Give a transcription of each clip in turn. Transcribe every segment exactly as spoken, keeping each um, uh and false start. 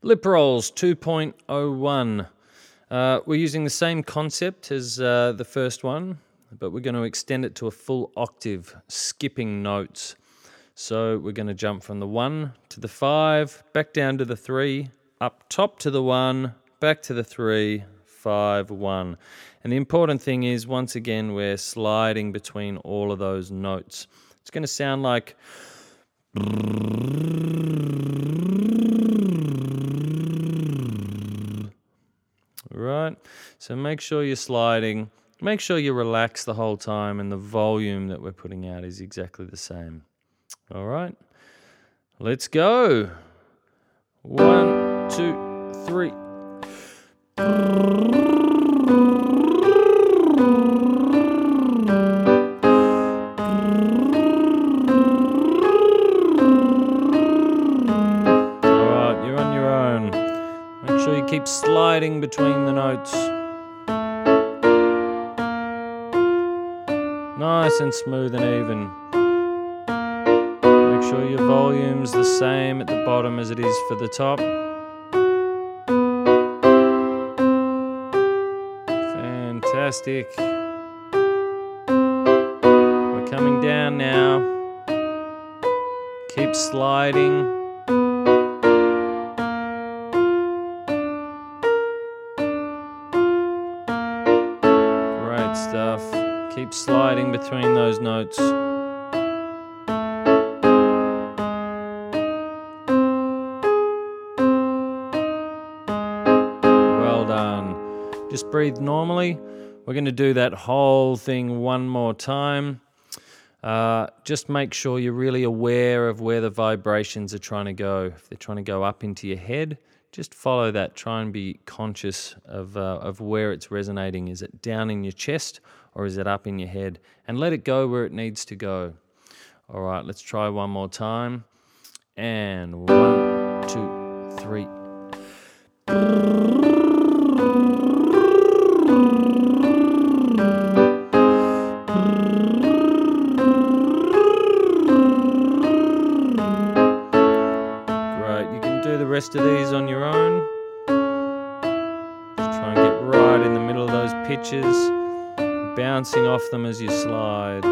Lip rolls two point oh one. Uh, we're using the same concept as uh, the first one, but we're going to extend it to a full octave, skipping notes. So we're going to jump from the one to the five, back down to the three, up top to the one, back to the three, five, one. And the important thing is, once again, we're sliding between all of those notes. It's going to sound like... Right, so make sure you're sliding. Make sure you relax the whole time, and the volume that we're putting out is exactly the same. All right, let's go. One, two, three. Keep sliding between the notes. Nice and smooth and even. Make sure your volume's the same at the bottom as it is for the top. Fantastic. We're coming down now. Keep sliding. Stuff. Keep sliding between those notes. Well done. Just breathe normally. We're going to do that whole thing one more time. Uh, just make sure you're really aware of where the vibrations are trying to go. If they're trying to go up into your head, just follow that. Try and be conscious of uh, of where it's resonating. Is it down in your chest or is it up in your head? And let it go where it needs to go. All right, let's try one more time. And one, two, three. Rest of these on your own. Just try and get right in the middle of those pitches, bouncing off them as you slide.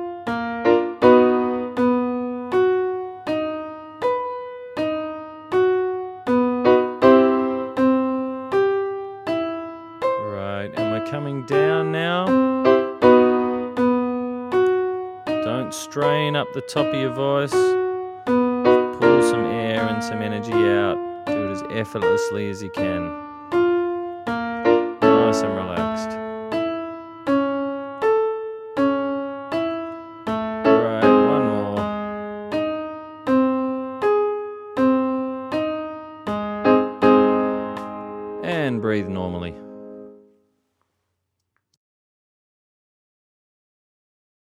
Right, and we're coming down now. Don't strain up the top of your voice. Pull some air and some energy out. Do it as effortlessly as you can. Nice and relaxed. Right, one more. And breathe normally.